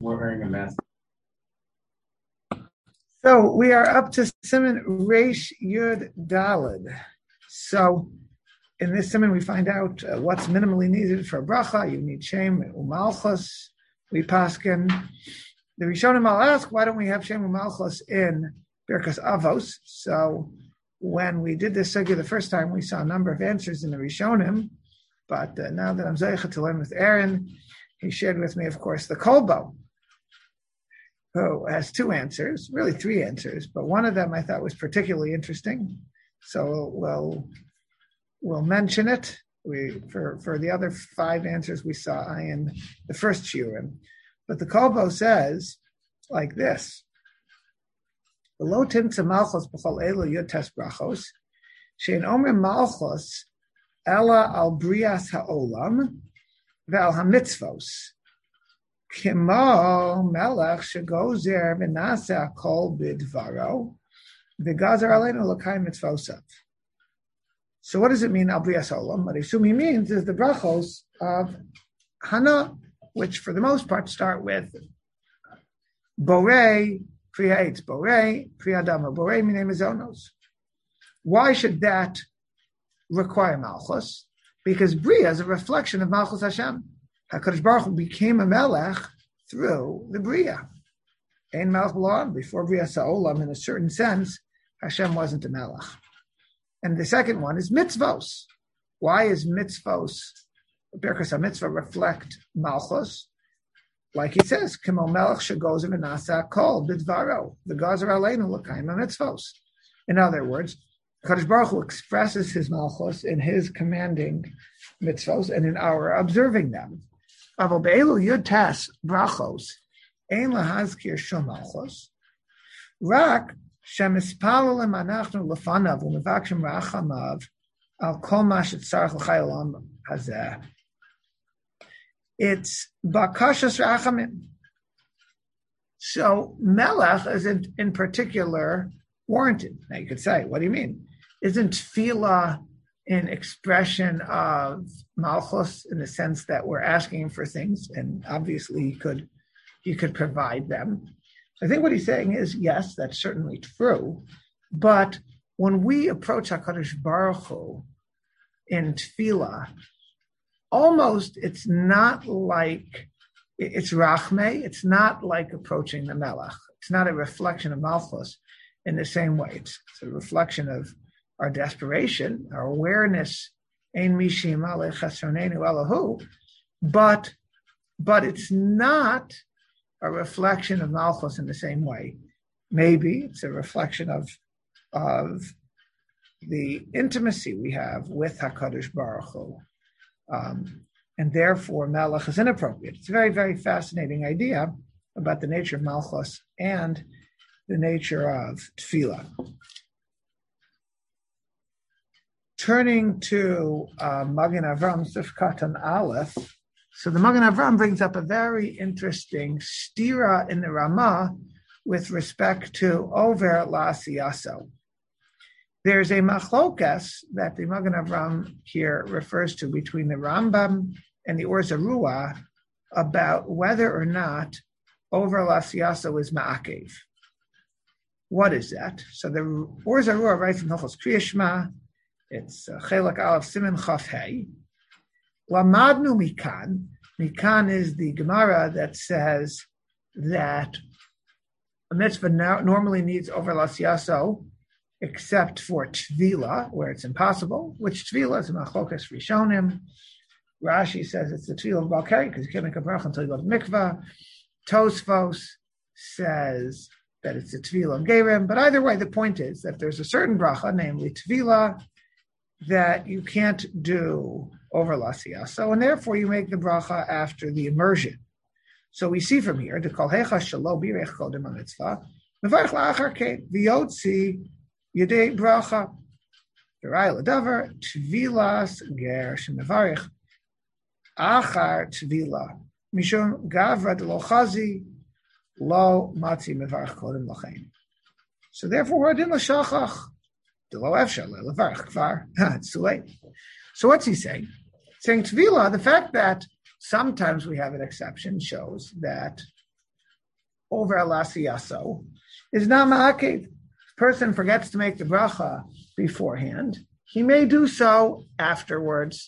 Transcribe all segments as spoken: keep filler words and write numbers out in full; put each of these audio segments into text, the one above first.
We're wearing a mask. So we are up to Siman Reish Yud Daled. So in this Siman we find out uh, what's minimally needed for a bracha. You need Shem Umalchus. We paskin. The Rishonim will ask, why don't we have Shem Umalchus in Birkas Avos? So when we did this sugya the first time, we saw a number of answers in the Rishonim. But uh, now that I'm Zeicha to learn with Aaron, he shared with me, of course, the Kolbo, who has two answers, really three answers, but one of them I thought was particularly interesting. So we'll we'll mention it. We for, for the other five answers we saw in the first shiurim. But the Kolbo says like this: Lo timtza malchus b'chol elu yotes brachos, she'en omer malchus ela al brias ha'olam ve'al hamitzvos. Kimo melech shegozer v'nasa kol bidvaro v'gazer aleinu l'kayim mitzvosav. So what does it mean, al brias ha'olam? What I assume he means is the brachos of Hana, which for the most part start with Borei Priya Eitz, Borei Priya Dama, Borei Minei Mizonos. Why should that require Malchus? Because Bria is a reflection of Malchus Hashem. HaKadosh Baruch Hu became a Melech through the Bria. Ein Melech B'Olam, before Bria Sa'olam, in a certain sense, Hashem wasn't a Melech. And the second one is mitzvos. Why is mitzvos, Birkas HaMitzvah, reflect Malchus? Like he says, Kimo Melech Shegozer V'Nasa Kol Bidvaro, the Gazer Aleinu L'Kayim HaMitzvos. In other words, Kadosh Baruch Hu expresses his Malchus in his commanding mitzvos and in our observing them. Aval be'elu yud tas brachos ein lahazkir shom Malchus rak shemispalel emanachnu lefanav u'mevakshim rachamav al kol ma shetzarich l'chai olam hazeh. It's bakashas rachamim. So melech isn't in particular warranted. Now you could say, what do you mean? Isn't tefillah an expression of malchus in the sense that we're asking for things, and obviously he could he could provide them? I think what he's saying is, yes, that's certainly true, but when we approach HaKadosh Baruch Hu in tefillah, almost it's not like, it's rachmei, it's not like approaching the melech. It's not a reflection of malchus in the same way. It's, it's a reflection of our desperation, our awareness, ein mishim alei chesronenu elahu, but but it's not a reflection of malchus in the same way. Maybe it's a reflection of of the intimacy we have with HaKadosh Baruch Hu, um, and therefore melech is inappropriate. It's a very, very fascinating idea about the nature of malchus and the nature of tefillah. Turning to uh, Magen Avram Sifkatan Aleph, so the Magen Avram brings up a very interesting stira in the Ramah with respect to over la'asiyaso. There's a machlokas that the Magen Avram here refers to between the Rambam and the Or Zarua about whether or not over la'asiyaso is ma'akev. What is that? So the Or Zarua writes in Hilchos Kriyas Shema. It's Chelak Aleph Siman Chaf Hey. Lamadnu Mikan. Mikan is the Gemara that says that a mitzvah normally needs over la'asiyaso, except for tvila, where it's impossible. Which tvila is a machlokas rishonim. Rashi says it's the tvila of Balkari because you can't make a bracha until you go to mikvah. Tosfos says that it's the tvila of Gerim. But either way, the point is that there's a certain bracha, namely tvila, that you can't do over la'asiyaso, and therefore you make the bracha after the immersion. So we see from here, the kol hecha shelo birech kodem hamitzvah, mevarich la'achar kein, v'yotzi yedei bracha, v'rai l'davar, tvilas ger shemevarich, achar tvila, mishum gavra de lo chazi, lo matzi mevarich kodem l'chein. So therefore we're din l'shachach, it's too late. So what's he saying? Saying Tvila, the fact that sometimes we have an exception shows that over alasiyaso is not ma'akev. Person forgets to make the bracha beforehand, he may do so afterwards.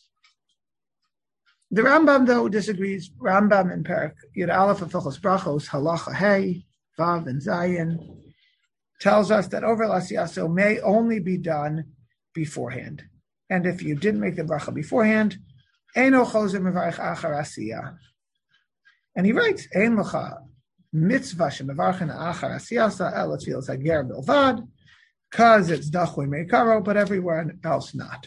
The Rambam, though, disagrees. Rambam in Perek Yud Aleph of Hilchos Brachos, Halacha Hey, Vav, and Zayin, tells us that over Lasiyaso may only be done beforehand. And if you didn't make the bracha beforehand, Eino Chozer Mevarich Achar Asiyah. And he writes, Ein Lecha Mitzvah Shemevarchen Achar Asiyasa El Tfilas Hager Bilvad, because it's Dachui Meikaro, but everywhere else not.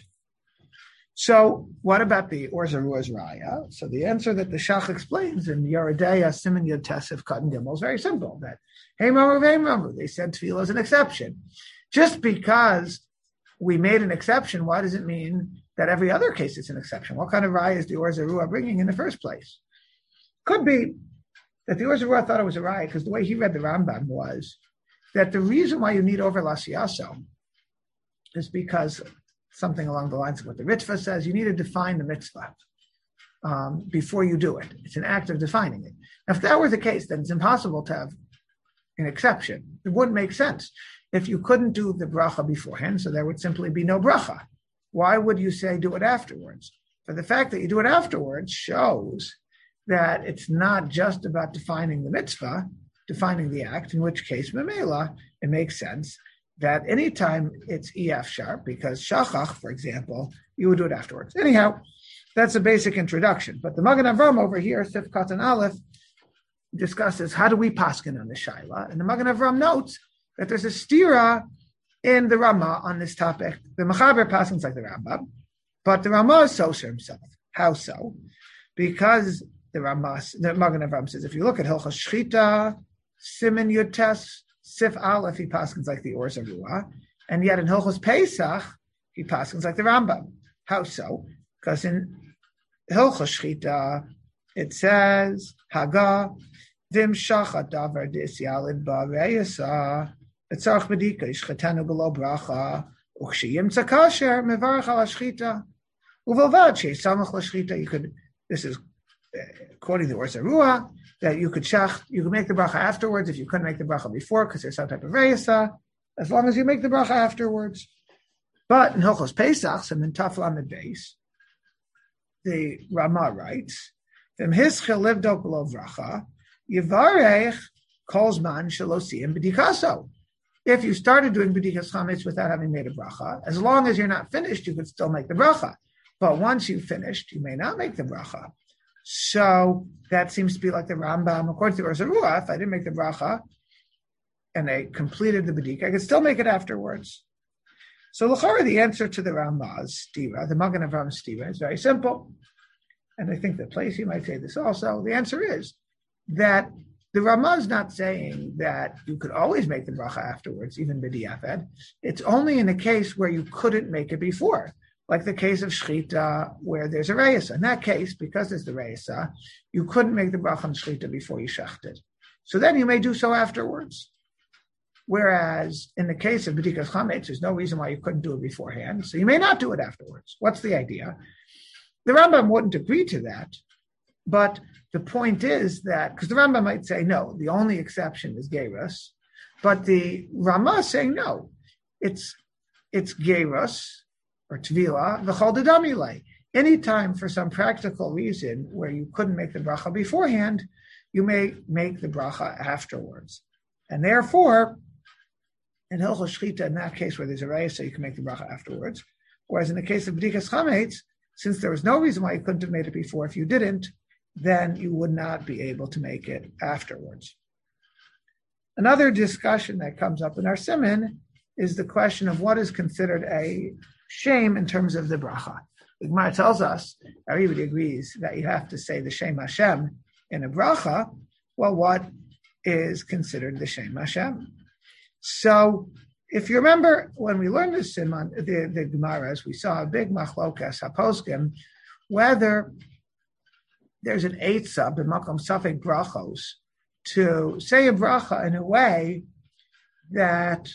So what about the Or Zarua's Raya? So the answer that the Shach explains in Yeridea Siman Yud Tesef Katan Gimel is very simple, that Hey Mamu Vei Mamu, they said Tefillah is an exception. Just because we made an exception, why does it mean that every other case is an exception? What kind of Raya is the Or Zarua bringing in the first place? Could be that the Or Zarua thought it was a Raya because the way he read the Rambam was that the reason why you need over Lasiyaso is because something along the lines of what the Ritva says, you need to define the mitzvah um, before you do it. It's an act of defining it. Now, if that were the case, then it's impossible to have an exception. It wouldn't make sense if you couldn't do the bracha beforehand, so there would simply be no bracha. Why would you say do it afterwards? But the fact that you do it afterwards shows that it's not just about defining the mitzvah, defining the act, in which case, memela, it makes sense that anytime it's E F sharp, because shachach, for example, you would do it afterwards. Anyhow, that's a basic introduction. But the Magen Avram over here, Sif Katan Aleph, discusses how do we paskin on the shaila. And the Magen Avram notes that there's a stira in the Ramah on this topic. The Mechaber paskins like the Rambam, but the Ramah is so for himself. How so? Because the Ramah, the Magen Avram says, if you look at Hilchos Shchita, Siman Yud Tes, Sif Aleph, he paskins like the Or Zarua, and yet in Hilchos Pesach, he paskins like the Rambam. How so? Because in Hilchos Shchita, it says, Haga, Vim Shachat Davar Dis Yalid Ba Reyasa, Etzarch Bedika, Ishchatenu Below Bracha, Uchshiyim Tzakasher, Mevarach Al Shchita, Uvilvad Shei Samach La Shchita. You could, this is according to the Or Zarua, that you could shach, you could make the bracha afterwards if you couldn't make the bracha before because there's some type of reyasa, as long as you make the bracha afterwards. But in Hilchos Pesach, and in Taf Lamed Beis, the Ramah writes, "V'im hischel livdok below bracha, yivarech kol zman shelo siyim b'dikaso." If you started doing b'dikas chametz without having made a bracha, as long as you're not finished, you could still make the bracha. But once you've finished, you may not make the bracha. So that seems to be like the Rambam, according to Or Zarua, if I didn't make the bracha and I completed the B'dika, I could still make it afterwards. So l'chara, the answer to the Ramah's stira, the Magen Avram stira, is very simple. And I think the place you might say this also, the answer is that the Ramah is not saying that you could always make the bracha afterwards, even b'di'afed. It's only in a case where you couldn't make it before. Like the case of Shchita, where there's a Reyasa. In that case, because there's the Reyasa, you couldn't make the bracha on Shchita before you shechted. So then you may do so afterwards. Whereas in the case of B'dikas Chametz, there's no reason why you couldn't do it beforehand. So you may not do it afterwards. What's the idea? The Rambam wouldn't agree to that. But the point is that, because the Rambam might say, no, the only exception is Gerus. But the Ramah is saying, no, it's, it's Gerus, or Tvila, v'chol dedamile. Anytime for some practical reason where you couldn't make the bracha beforehand, you may make the bracha afterwards. And therefore, in Hilchos Shchita, in that case where there's a reyasa, you can make the bracha afterwards. Whereas in the case of B'dikas Chametz, since there was no reason why you couldn't have made it before, if you didn't, then you would not be able to make it afterwards. Another discussion that comes up in our siman is the question of what is considered a shame in terms of the bracha. The Gemara tells us, everybody agrees that you have to say the Shem Hashem in a bracha. Well, what is considered the Shem Hashem? So, if you remember, when we learned this in the, the Gemaras, we saw a big machlokas haposkim, whether there's an eitzah b'makom safek brachos to say a bracha in a way that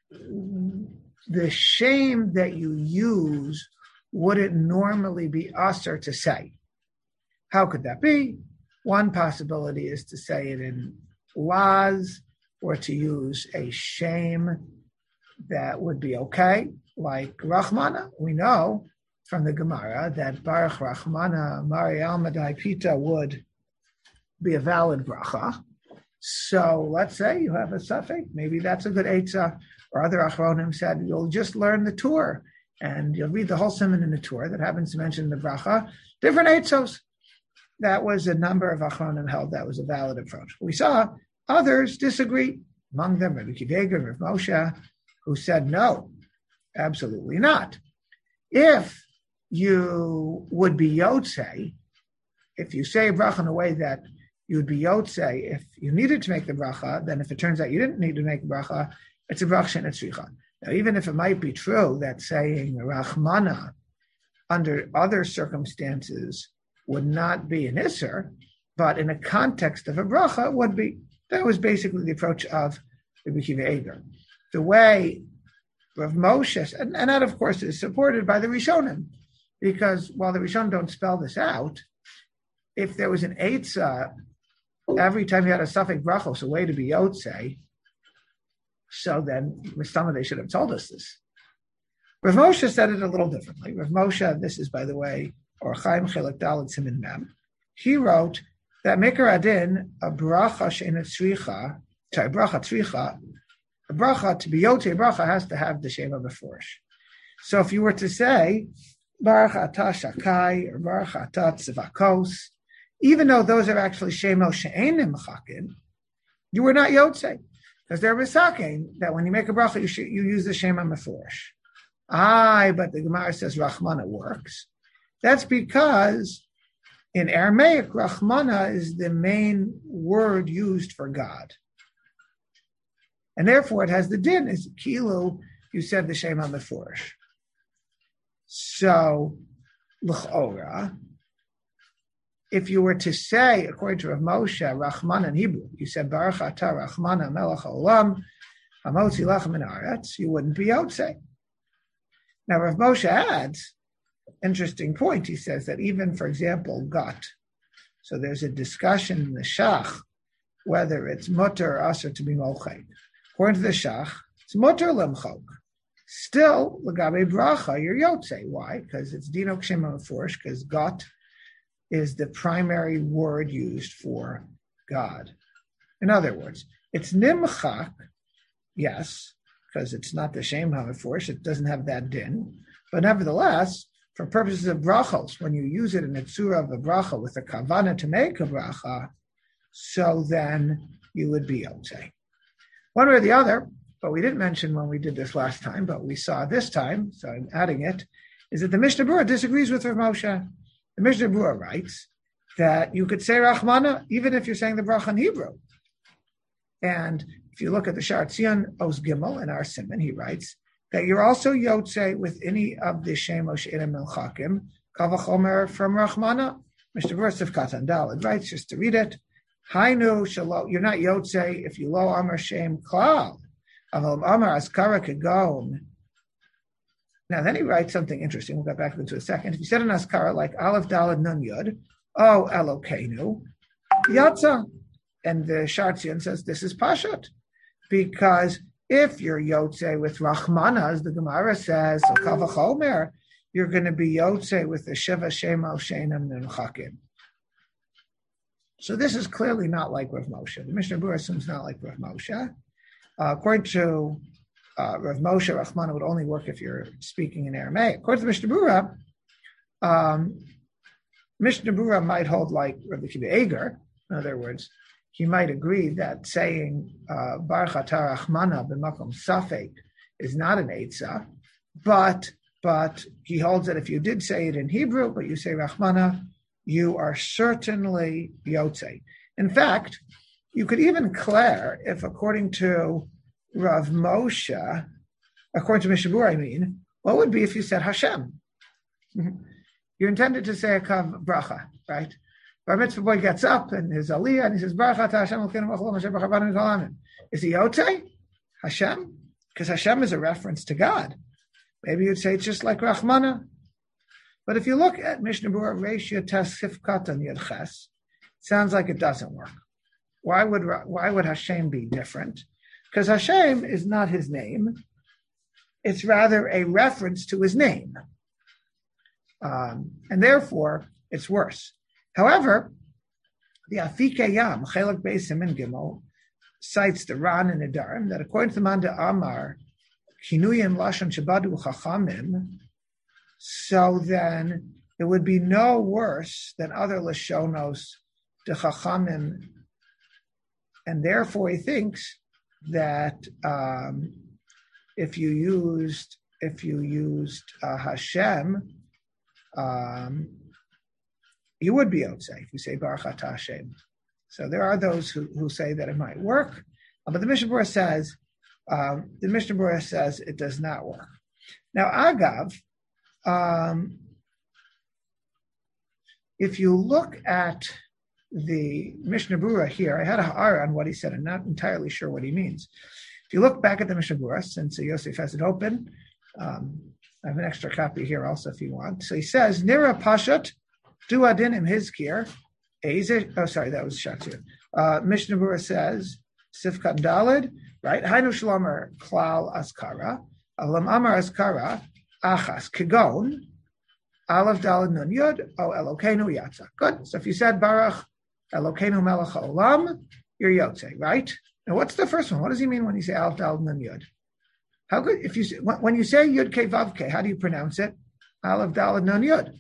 the shame that you use wouldn't normally be usher to say. How could that be? One possibility is to say it in Laz, or to use a shame that would be okay, like Rachmana. We know from the Gemara that Baruch Rachmana Mariam Madai Pita would be a valid bracha. So let's say you have a suffix, maybe that's a good eitzah. Or other Achronim said, you'll just learn the Torah and you'll read the whole simon in the Torah that happens to mention the bracha. Different eitzos. That was a number of Achronim held that was a valid approach. We saw others disagree. Among them, Rabbi Akiva Eiger and Rav Moshe, who said no, absolutely not. If you would be Yotzei, if you say a bracha in a way that you would be Yotzei, if you needed to make the bracha, then if it turns out you didn't need to make the bracha, it's a bracha and a tzricha. Now, even if it might be true that saying Rachmana under other circumstances would not be an isser, but in a context of a bracha, it would be. That was basically the approach of Rabbi Akiva Eiger. The way Rav Moshe, and, and that of course is supported by the Rishonim, because while the Rishonim don't spell this out, if there was an eitzah, every time you had a suffix brachos, a way to be yotzei, so then Mistama, they should have told us this. Rav Moshe said it a little differently. Rav Moshe, this is by the way, or Chaim Chelek Dalet Simin Mem, he wrote that Mikar Adin, a bracha she'ena tzricha, sorry, bracha tzricha, a bracha, to be yotzei bracha, has to have the shema beforish. So if you were to say, Baruch Atah Shakai, or Baruch Atah Tzivakos, even though those are actually shemo she'enim chakin, you were not yotzei, because they're misaking that when you make a bracha, you, should, you use the shema beforish. Aye, but the Gemara says Rachmana works. That's because in Aramaic, Rachmana is the main word used for God. And therefore it has the din, is kilu, you said the Shema Meforish. So, l'chora, if you were to say, according to Rav Moshe, Rachmana in Hebrew, you said Baruch Atah Rachmana Melech Haolam, Hamotzi Lechem Min Haaretz, you wouldn't be yotzei. Now Rav Moshe adds, interesting point. He says that even, for example, got. So there's a discussion in the Shach whether it's mutter or asr to be molchek. According to the Shach, it's mutter lemchok. Still, l'gabe bracha, you're yotzei. Why? Because it's dino kshema meforish, because got is the primary word used for God. In other words, it's nimchak, yes, because it's not the shem hameforish, it doesn't have that din, but nevertheless, for purposes of brachos, when you use it in a tzura of a bracha with a kavana to make a bracha, so then you would be yotzei. One way or the other, but we didn't mention when we did this last time, but we saw this time, so I'm adding it, is that the Mishnah Berurah disagrees with Rav Moshe. The Mishnah Berurah writes that you could say Rachmana even if you're saying the bracha in Hebrew. And if you look at the Sha'ar Tzion Oz Gimel in our Simon, he writes that you're also yotzei with any of the shemos she'enim milchakim, kavachomer from Rachmana. Mishnah Berurah Sivkat Daled writes, just to read it, Hainu shalo, you're not yotzei if you lo amar shem klal, aval amar askara kagon. Now then he writes something interesting. We'll get back into a second. If you said an askara like Aleph Daled Nun Yud, oh Elokeinu, yatza, and the Sha'ar Tzion says this is pashat, because if you're yotzei with Rachmana, as the Gemara says, so kavachomer, you're going to be yotzei with the Sheva Shemo She'enim Nimchakim. So this is clearly not like Rav Moshe. The Mishnah Berurah assumes not like Rav Moshe. Uh, according to uh, Rav Moshe, Rachmana would only work if you're speaking in Aramaic. According to the Mishnah Berurah, um, Mishnah Berurah might hold like Rabbi Akiva Eiger. In other words, he might agree that saying uh, Baruch Atah Rachmana b'makom safek is not an eitzah, but but he holds that if you did say it in Hebrew, but you say Rachmana, you are certainly yotzei. In fact, you could even declare if, according to Rav Moshe, according to Mishnah Berurah, I mean, what would be if you said Hashem? You intended to say a kav bracha, right? Bar mitzvah boy gets up and his aliyah and he says, Baruch Atah Hashem Elokeinu melech haolam asher barach banu kol ha'amim. Is he yotzei? Hashem? Because Hashem is a reference to God. Maybe you'd say it's just like Rachmana. But if you look at Mishnah Berurah Reishya Tes Sifkat on Yud Ches, it sounds like it doesn't work. Why would why would Hashem be different? Because Hashem is not his name. It's rather a reference to his name. Um, and therefore, it's worse. However, the Afike Yam, Chelak Beis Siman Gimel, cites the Ran and Nedarim that according to the Manda Amar, Kinuyim Lashon Shabadu Chachamim, so then it would be no worse than other Lashonos de Chachamim, and therefore he thinks that um, if you used if you used uh, Hashem, um, you would be Yotzei if you say Baruch Atah Hashem. So there are those who, who say that it might work, uh, but the Mishnah Berurah says um, the Mishnah Berurah says it does not work. Now, Agav, um, if you look at the Mishnah Berurah here, I had a ha'ara on what he said. I'm not entirely sure what he means. If you look back at the Mishnah Berurah, since Yosef has it open, um, I have an extra copy here also if you want. So he says, Nira Pashat, Du Adinim Hizkir, oh, sorry, that was Shatzir. Uh, Mishnah Berurah says, Sifkat Dalid, right? Hainu Shlomer Klal Askara, Alam Amar Askara, Achas Kigon, Aleph Dalid Nun Yud, O Elokeinu Yatza. Good. So if you said Baruch Elokeinu Melech Haolam, you're Yotzei, right? Now what's the first one? What does he mean when you say Aleph Dalid Nun Yud? How good, if you when you say Yud Ke Vav Ke, how do you pronounce it? Aleph Dalid Nun Yud.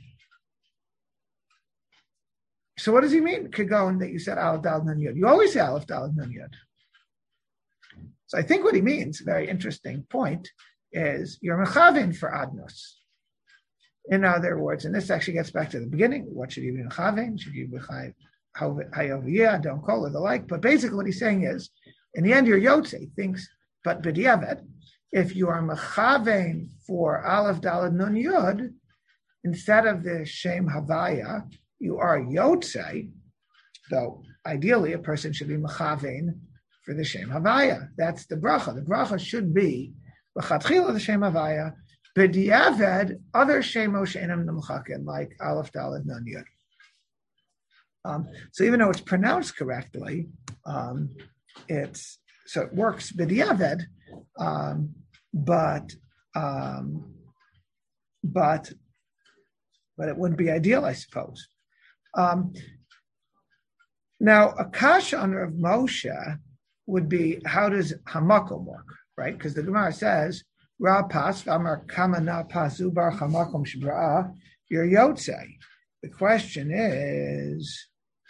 So what does he mean? Kigon that you said Aleph Dalid Nun Yud. You always say Aleph Dalid Nun Yud. So I think what he means, a very interesting point, is you're mechavin for adnos. In other words, and this actually gets back to the beginning. What should you be mechavin? Should you be hayoviyah? Don't call it the like. But basically, what he's saying is, in the end, your Yotzei thinks, but b'diavad, if you are mechavin for Aleph Dalid Nun Yud, instead of the Shem Havaya, you are Yotzei, though ideally a person should be mechavein for the Shem Havaya. That's the bracha. The bracha should be b'chatchila the Shem Havaya, b'diavad other Shemo she'enam nemchakin, like Aleph Dalid Nun Yud. Um, so even though it's pronounced correctly, um, it's so it works b'diavad, um, but um, but but it wouldn't be ideal, I suppose. Um, now, a kasha on Rav Moshe would be, how does hamakom work, right? Because the Gemara says, Ra pas v'amar kama na pasu bar hamakom shbra'a, you're Yotzei. The question is,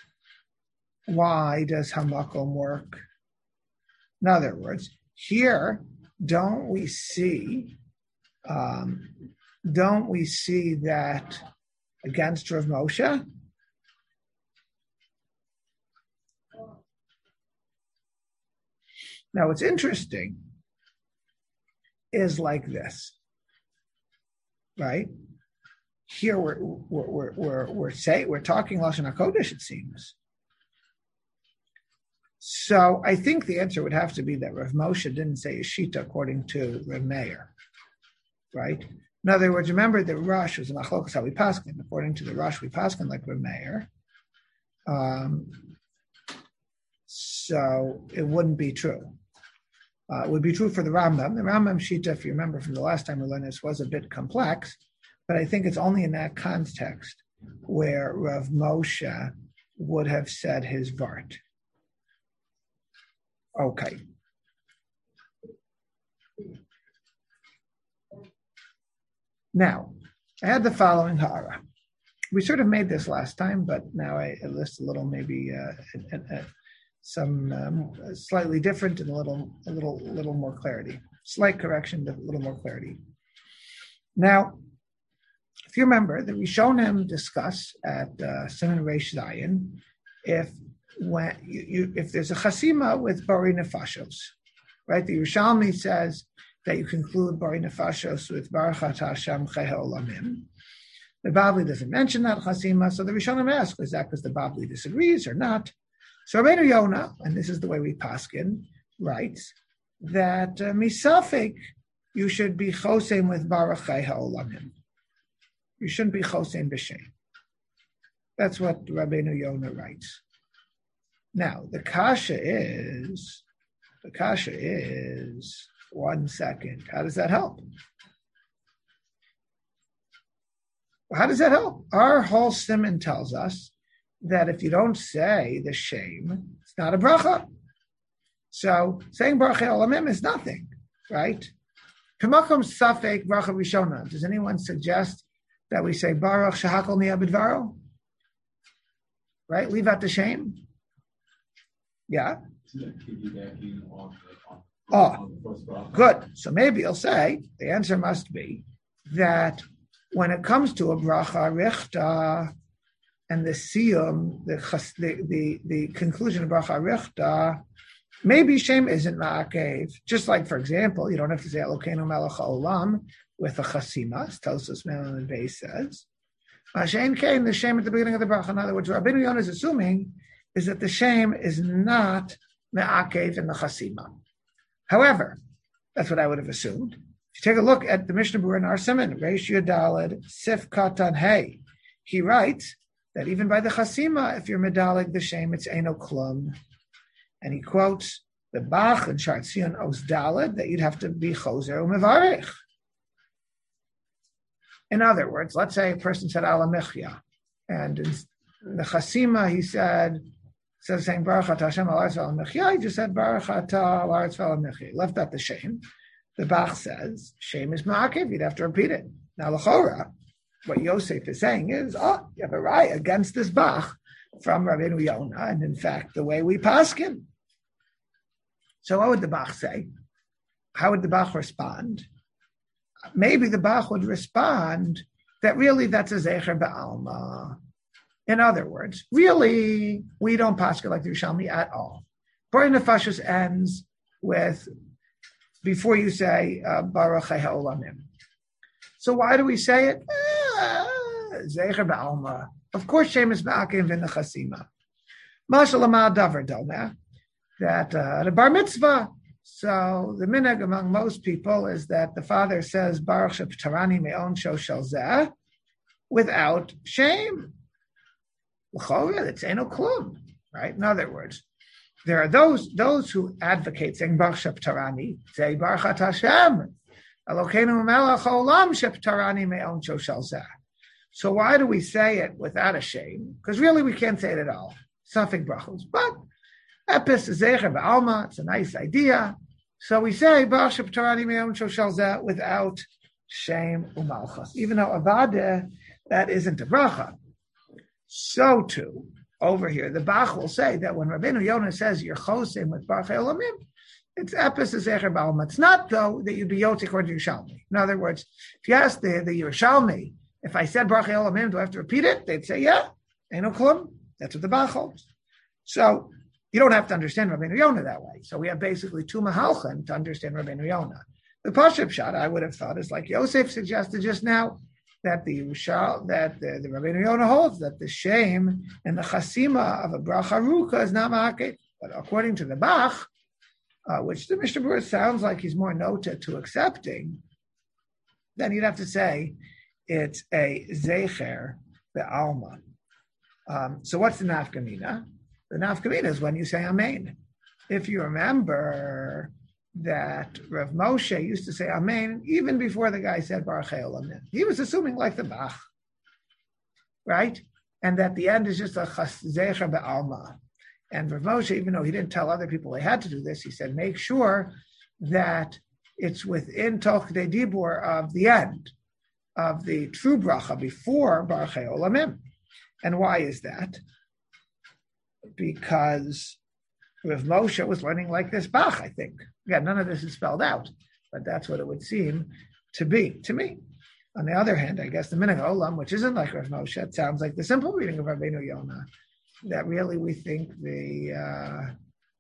why does hamakom work? In other words, here, don't we see, um, don't we see that against Rav Moshe? Now, what's interesting is like this, right? Here we're we're we're we're, we're say we're talking Lashon HaKodesh, it seems. So I think the answer would have to be that Rav Moshe didn't say Yeshita according to Rav Meir, right? In other words, remember the Rosh was a machlokas how we paskin. According to the Rosh, we paskin like Rav Meir. Um, so it wouldn't be true. Uh, it would be true for the Rambam. The Rambam Shita, if you remember from the last time we learned this, was a bit complex, but I think it's only in that context where Rav Moshe would have said his vart. Okay. Now, I had the following ha'ara. We sort of made this last time, but now I list a little maybe uh, uh, uh, some um, slightly different and a little, a little, little more clarity. Slight correction, but a little more clarity. Now, if you remember, the Rishonim discuss at uh, Siman Reish Zayin if when you, you if there's a chasima with bari nefashos, right? The Yerushalmi says that you conclude bari nefashos with Baruch Atah Hashem Chei Olamim. The Babli doesn't mention that chasima, so the Rishonim ask, is that because the Babli disagrees or not? So Rabbeinu Yonah, and this is the way we paskin, writes that uh, misafik, you should be chosein with Baruch Chei Olamim. You shouldn't be chosein b'shem. That's what Rabbeinu Yonah writes. Now, the kasha is, the kasha is, one second, how does that help? How does that help? Our whole simon tells us that if you don't say the shame, it's not a bracha. So saying Baruch Olamim is nothing, right? K'makom safek bracha rishona. Does anyone suggest that we say Baruch shehakol niya b'dvaro? Right? Leave out the shame. Yeah. Oh, good. So maybe you'll say the answer must be that when it comes to a bracha richta and the siyum, the the the, the conclusion of bracha richta, maybe shame isn't ma'akev. Just like, for example, you don't have to say Elokeinu melech haolam with a chasima, as Tosfos Melon Beis says. Mashen kain, the shame at the beginning of the bracha. In other words, Rabbeinu Yonah is assuming is that the shame is not me'akev in the chasima. However, that's what I would have assumed. If you take a look at the Mishnah Berurah in our Siman, Reish Yudalad Sif Katan Hey, he writes that even by the chasima, if you're medalig the shame, it's eno klum. And he quotes the Bach and Shar Tzion Os Dalad that you'd have to be choser umevarich. In other words, let's say a person said Ala Michya, and in the chasima he said, instead of saying Baruch Atah Hashem Al Aretz V'Al Michya, he just said Baruch Atah Al Aretz V'Al Michya. He left out the shame. The Bach says shame is ma'akev. You'd have to repeat it. Now l'chora, what Yosef is saying is, oh, you have a right against this Bach from Rabbeinu Yonah, and in fact, the way we paskin. So what would the Bach say? How would the Bach respond? Maybe the Bach would respond that really that's a zecher ba'alma. In other words, really, we don't paskin like the Yerushalmi at all. Bori Nefashos ends with, before you say, uh, Baruch HaOlamim. So why do we say it? Zecher ba'alma. Of course, shame is ma'akev in the chasima. Mashal Amad Davar Domer, that uh, the bar mitzvah. So the minhag among most people is that the father says Baruch Sheptarani Me'on Shoshel Zeh without shame. L'chorah, it's eno klum, right? In other words, there are those those who advocate saying Baruch Sheptarani, say Baruch Atah Hashem, Elokeinu melech haolam Sheptarani Me'on Shoshel Zeh. So why do we say it without a shame? Because really we can't say it at all. Safek brachos, but Epis zecher ba'alma, it's a nice idea. So we say Baruch Sheptarani Me'on Shoshel Zeh without shame umalchas. Even though avada, that isn't a bracha. So too, over here, the Bach will say that when Rabbeinu Yonah says you're chosim with Baruch Olamim, it's epis zecher ba'alma. It's not though that you'd be yotik or Yerushalmi. In other words, if you ask the, the Yerushalmi, if I said Baruch Olamim, do I have to repeat it? They'd say, yeah, ain't no klum. That's what the Bach holds. So you don't have to understand Rabbeinu Yonah that way. So we have basically two mahalchin to understand Rabbeinu Yonah. The Pashup shot, I would have thought, is like Yosef suggested just now, that the Yushal, that the, the Rabbeinu Yonah holds that the shame and the chasima of a bracha ruka is not ma'akev. But according to the Bach, uh, which the Mishnah Berurah sounds like he's more noted to accepting, then you'd have to say it's a zecher be'alma. Um, so what's the nafkamina? The nafkamina is when you say amen. If you remember that Rav Moshe used to say amen even before the guy said Baruch Olamim. He was assuming like the Bach, right? And that the end is just a zecher be'alma. And Rav Moshe, even though he didn't tell other people they had to do this, he said make sure that it's within Toch K'dei Dibur of the end of the true bracha before Baruch Olamim. And why is that? Because Rav Moshe was learning like this Bach, I think. Again, none of this is spelled out, but that's what it would seem to be to me. On the other hand, I guess the Minhag Olam, which isn't like Rav Moshe, it sounds like the simple reading of Rabbeinu Yonah, that really we think the uh,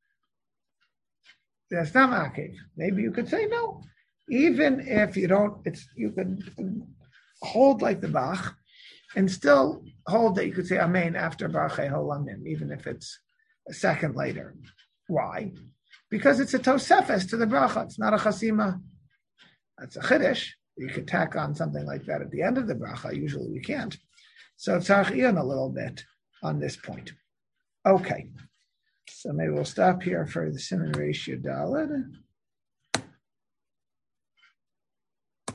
that's not ma'akev. Maybe you could say no, even if you don't. It's you could hold like the Bach and still hold that you could say Amen after Baruch Olamim, even if it's a second later. Why? Because it's a tosefes to the bracha. It's not a chasima. That's a chiddush. You could tack on something like that at the end of the bracha. Usually we can't. So tzarich iyun a little bit on this point. Okay. So maybe we'll stop here for the Siman Ratio Daled.